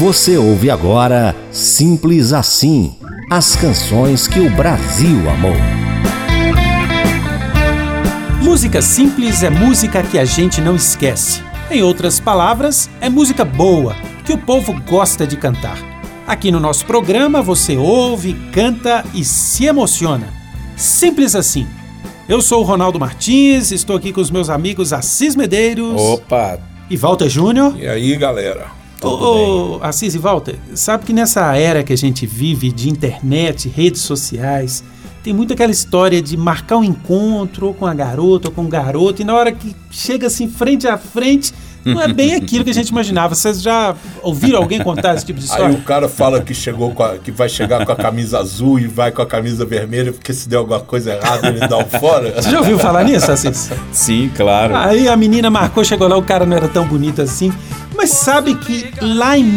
Você ouve agora Simples Assim, as canções que o Brasil amou. Música simples é música que a gente não esquece. Em outras palavras, é música boa, que o povo gosta de cantar. Aqui no nosso programa você ouve, canta e se emociona. Simples assim. Eu sou o Ronaldo Martins, estou aqui com os meus amigos Assis Medeiros. Opa! E Walter Júnior. E aí, galera? Ô, Assis e Walter, sabe que nessa era que a gente vive de internet, redes sociais, tem muito aquela história de marcar um encontro ou com a garota ou com o garoto, e na hora que chega assim frente a frente, não é bem aquilo que a gente imaginava. Vocês já ouviram alguém contar esse tipo de história? Aí o cara fala que que vai chegar com a camisa azul e vai com a camisa vermelha, porque se der alguma coisa errada ele dá um fora. Você já ouviu falar nisso, Assis? Sim, claro. Aí a menina marcou, chegou lá, o cara não era tão bonito assim. Mas sabe que lá em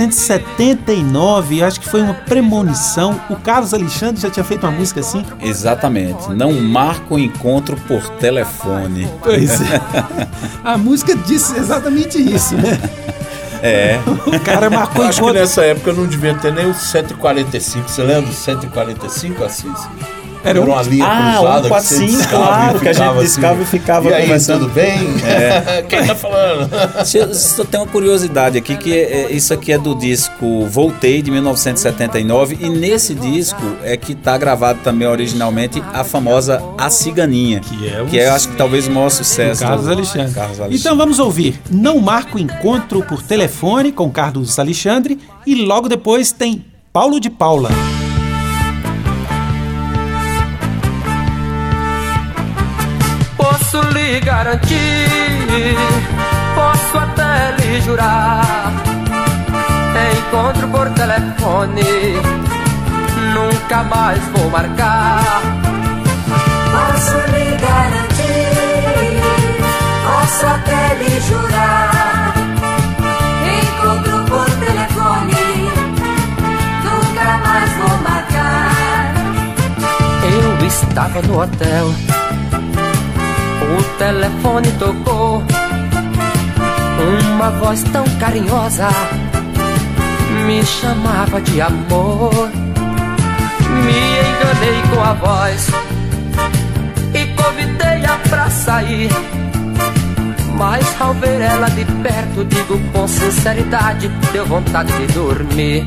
1979, acho que foi uma premonição, o Carlos Alexandre já tinha feito uma música assim? Exatamente. Não marca o encontro por telefone. Pois é. A música disse exatamente isso, né? É. O cara marcou Acho que nessa época não devia ter nem o 145. Você lembra do 145, Assis? Era uma linha cruzada 145, claro, que a gente discava e ficava e aí, conversando. tudo bem? É. Quem tá falando? Eu tenho uma curiosidade aqui, que isso aqui é do disco Voltei, de 1979, e nesse disco é que tá gravado também originalmente a famosa A Ciganinha, que é, acho que talvez o maior sucesso do Carlos Alexandre. Então vamos ouvir Não Marca o Encontro por Telefone, com Carlos Alexandre, e logo depois tem Paulo de Paula. Posso lhe garantir, posso até lhe jurar, encontro por telefone, nunca mais vou marcar. Posso lhe garantir, posso até lhe jurar, encontro por telefone, nunca mais vou marcar. Eu estava no hotel, o telefone tocou, uma voz tão carinhosa me chamava de amor. Me enganei com a voz e convidei-a pra sair, mas ao ver ela de perto, digo com sinceridade, deu vontade de dormir.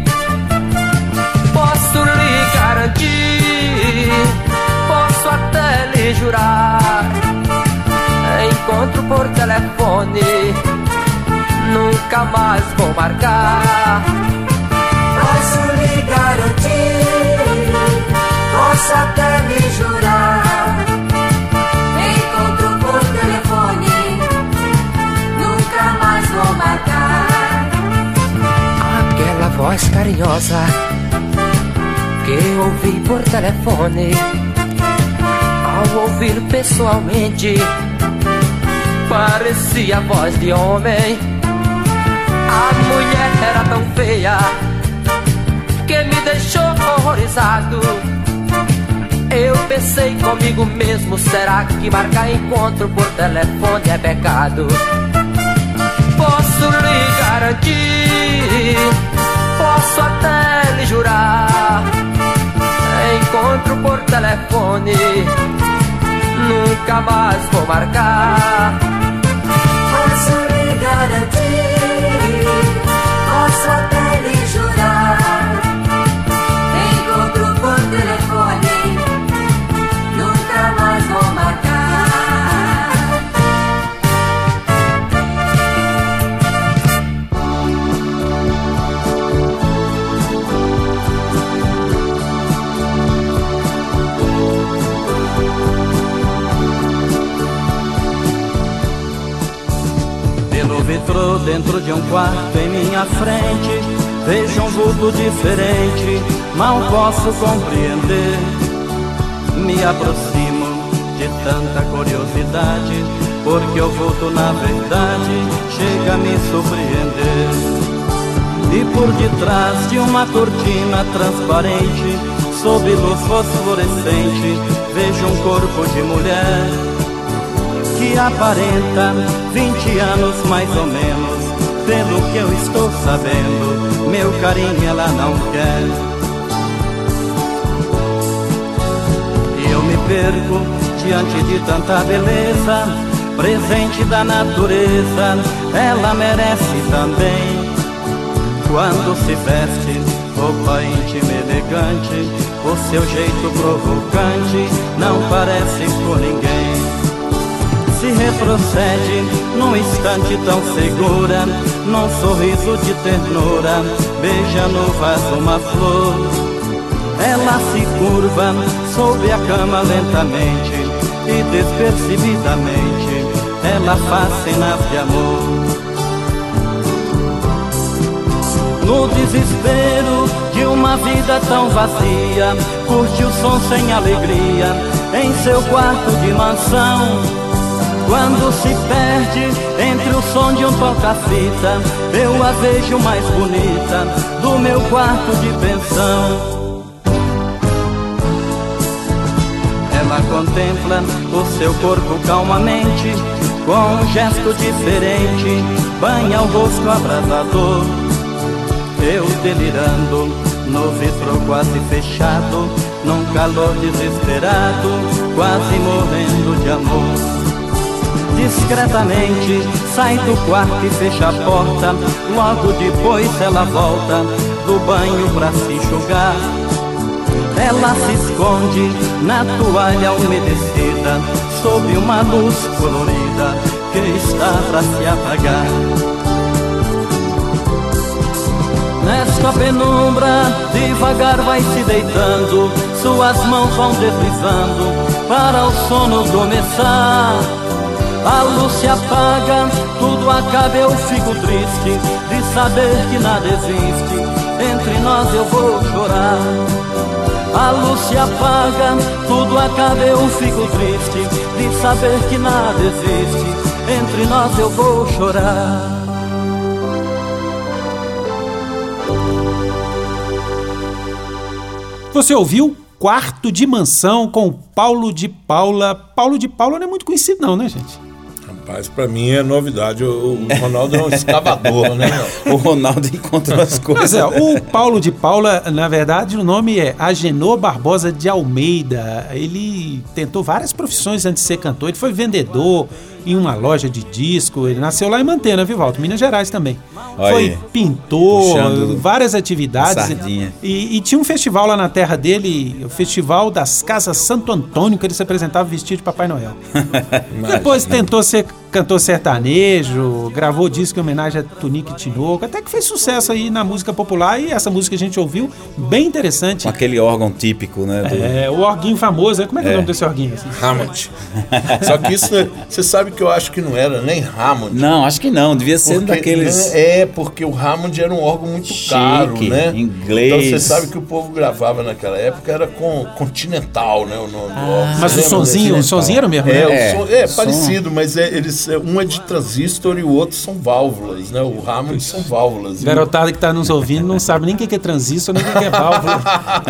Posso lhe garantir, posso até lhe jurar, encontro por telefone, nunca mais vou marcar. Posso lhe garantir, posso até lhe jurar, encontro por telefone, nunca mais vou marcar. Aquela voz carinhosa que ouvi por telefone, ao ouvir pessoalmente, parecia voz de homem. A mulher era tão feia que me deixou horrorizado. Eu pensei comigo mesmo, será que marcar encontro por telefone é pecado? Posso lhe garantir, posso até lhe jurar, encontro por telefone, nunca mais vou marcar. Posso lhe garantir, posso até lhe jurar, encontro por telefone, nunca mais vou marcar. Vitrô dentro de um quarto em minha frente, vejo um vulto diferente, mal posso compreender. Me aproximo de tanta curiosidade, porque o vulto na verdade chega a me surpreender. E por detrás de uma cortina transparente, sob luz fosforescente, vejo um corpo de mulher que aparenta 20 anos mais ou menos, pelo que eu estou sabendo, meu carinho ela não quer. E eu me perco diante de tanta beleza, presente da natureza, ela merece também. Quando se veste roupa íntima elegante, o seu jeito provocante não parece por ninguém. Se retrocede num instante tão segura, num sorriso de ternura, beija no vaso uma flor. Ela se curva sob a cama lentamente e despercebidamente ela faz cenas de amor. No desespero de uma vida tão vazia, curte o som sem alegria em seu quarto de mansão. Quando se perde entre o som de um toca-fita, eu a vejo mais bonita do meu quarto de pensão. Ela contempla o seu corpo calmamente, com um gesto diferente, banha o rosto abrasador. Eu delirando, no vidro quase fechado, num calor desesperado, quase morrendo de amor. Discretamente sai do quarto e fecha a porta, logo depois ela volta do banho pra se enxugar. Ela se esconde na toalha umedecida, sob uma luz colorida que está pra se apagar. Nesta penumbra, devagar vai se deitando, suas mãos vão deslizando para o sono começar. A luz se apaga, tudo acaba, eu fico triste de saber que nada existe, entre nós eu vou chorar. A luz se apaga, tudo acaba, eu fico triste de saber que nada existe, entre nós eu vou chorar. Você ouviu Quarto de Mansão com Paulo de Paula. Paulo de Paula não é muito conhecido não, né, gente? Rapaz, pra mim é novidade. O Ronaldo é um escavador, né? O Ronaldo encontrou as coisas. O Paulo de Paula, na verdade, o nome é Agenor Barbosa de Almeida. Ele tentou várias profissões antes de ser cantor. Ele foi vendedor em uma loja de disco. Ele nasceu lá em Mantena, viu, Walter? Minas Gerais também. Olha foi aí, pintor, várias atividades. Sardinha. E tinha um festival lá na terra dele, o Festival das Casas Santo Antônio, que ele se apresentava vestido de Papai Noel. Depois tentou ser cantor sertanejo, gravou disco em homenagem a Tunique e Tinoco, até que fez sucesso aí na música popular, e essa música a gente ouviu, bem interessante. Com aquele órgão típico, né? O orguinho famoso, como é que é o nome desse orguinho? Assim? Hammond. Só que isso, você sabe que eu acho que não era nem Hammond. Não, acho que não, devia ser daqueles... Porque o Hammond era um órgão muito caro, né? Inglês. Então você sabe que o povo gravava naquela época era com Continental, né? O nome do órgão. Mas o sonzinho era o mesmo, né? Parecido, mas um é de transistor e o outro são válvulas, né? O Hammond são válvulas. Garotada que tá nos ouvindo não sabe nem o que é transistor, nem o que é válvula.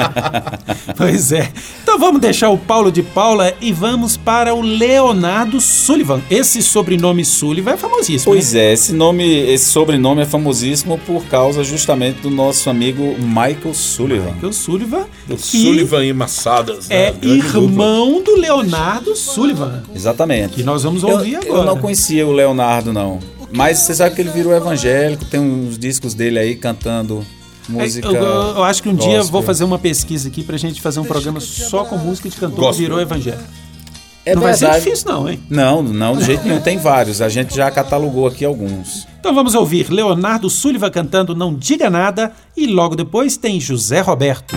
Pois é. Então vamos deixar o Paulo de Paula e vamos para o Leonardo Sullivan. Esse sobrenome Sullivan é famosíssimo. Pois é, esse sobrenome é famosíssimo por causa justamente do nosso amigo Michael Sullivan. Michael Sullivan. Sullivan e Massadas, né? É irmão do Leonardo Sullivan. Exatamente. Que nós vamos ouvir agora. Eu não conhecia o Leonardo, não. Mas você sabe que ele virou evangélico, tem uns discos dele aí cantando música. Eu acho que um gospel. dia vou fazer uma pesquisa aqui pra gente fazer um programa só com música de cantor que virou evangélico. Não vai ser difícil não, hein? Não, de jeito nenhum. Tem vários. A gente já catalogou aqui alguns. Então vamos ouvir Leonardo Sullivan cantando Não Diga Nada e logo depois tem José Roberto.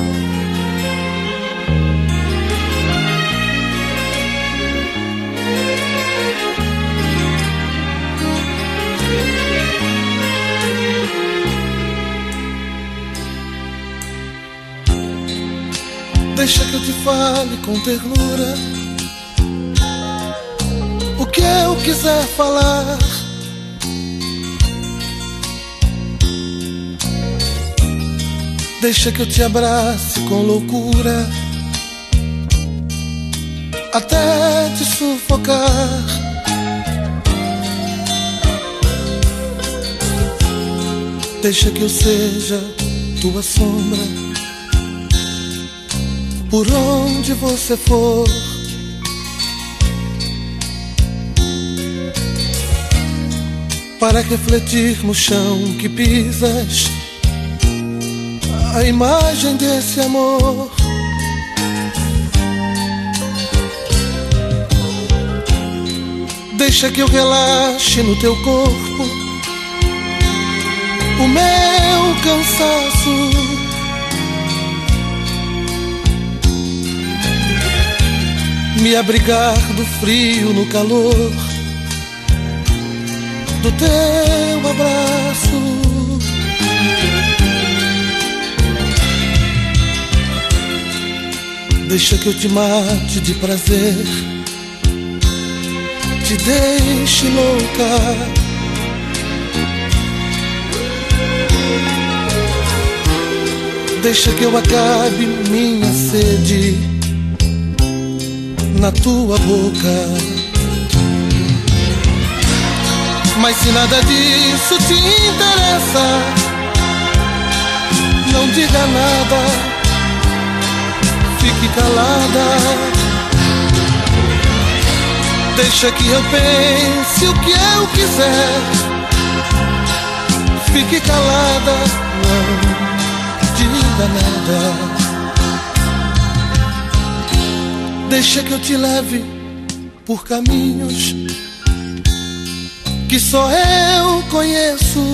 Deixa que eu te fale com ternura o que eu quiser falar. Deixa que eu te abrace com loucura até te sufocar. Deixa que eu seja tua sombra por onde você for. Para refletir no chão que pisas a imagem desse amor. Deixa que eu relaxe no teu corpo o meu cansaço. Me abrigar do frio no calor do teu abraço. Deixa que eu te mate de prazer, te deixe louca. Deixa que eu acabe minha sede na tua boca. Mas se nada disso te interessa, não diga nada, fique calada. Deixa que eu pense o que eu quiser, fique calada, não diga nada. Deixa que eu te leve por caminhos que só eu conheço.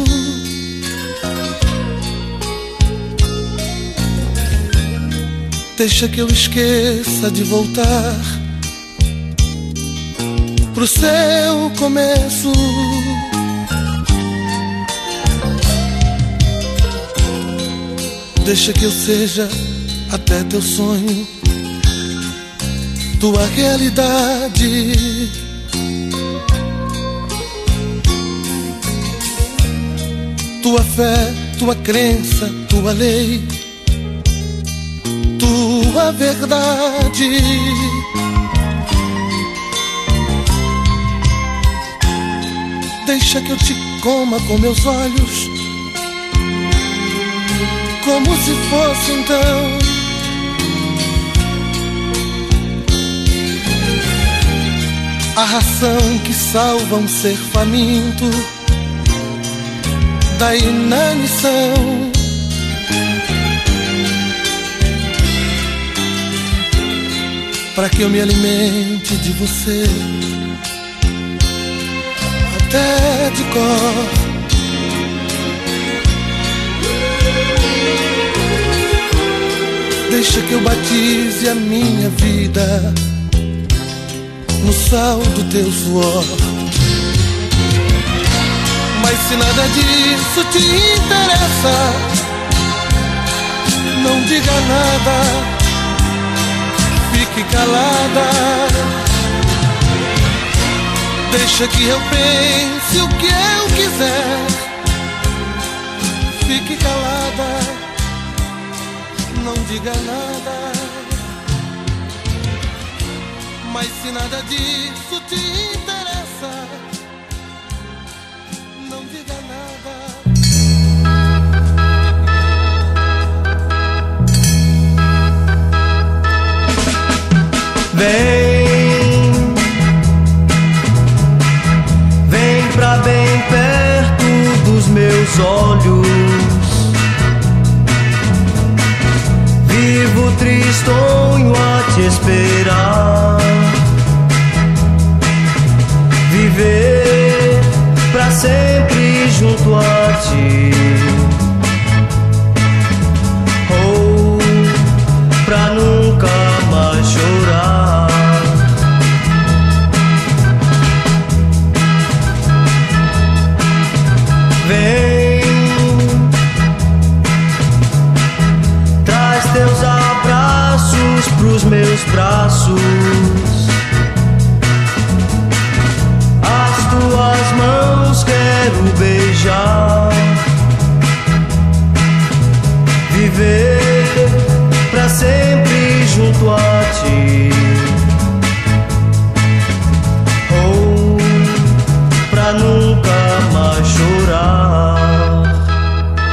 Deixa que eu esqueça de voltar pro seu começo. Deixa que eu seja até teu sonho, tua realidade. Tua fé, tua crença, tua lei, tua verdade. Deixa que eu te coma com meus olhos, como se fosse então a ração que salva um ser faminto da inanição. Para que eu me alimente de você até de cor. Deixa que eu batize a minha vida no sal do teu suor. Mas se nada disso te interessa, não diga nada, fique calada. Deixa que eu pense o que eu quiser, fique calada, não diga nada. Mas se nada disso te interessa, não diga nada. Vem pra bem perto dos meus olhos. Vivo tristonho a te esperar. Viver pra sempre junto a ti, ou pra nunca mais chorar. Vem, traz teus abraços pros meus braços, tuas mãos quero beijar. Viver pra sempre junto a ti, ou pra nunca mais chorar.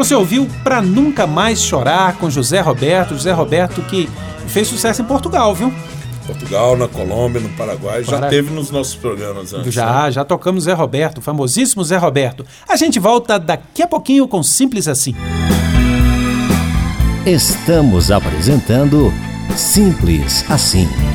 Você ouviu Pra Nunca Mais Chorar com José Roberto que fez sucesso em Portugal, viu? Portugal, na Colômbia, no Paraguai, já teve nos nossos programas antes. Já tocamos Zé Roberto, famosíssimo Zé Roberto. A gente volta daqui a pouquinho com Simples Assim. Estamos apresentando Simples Assim.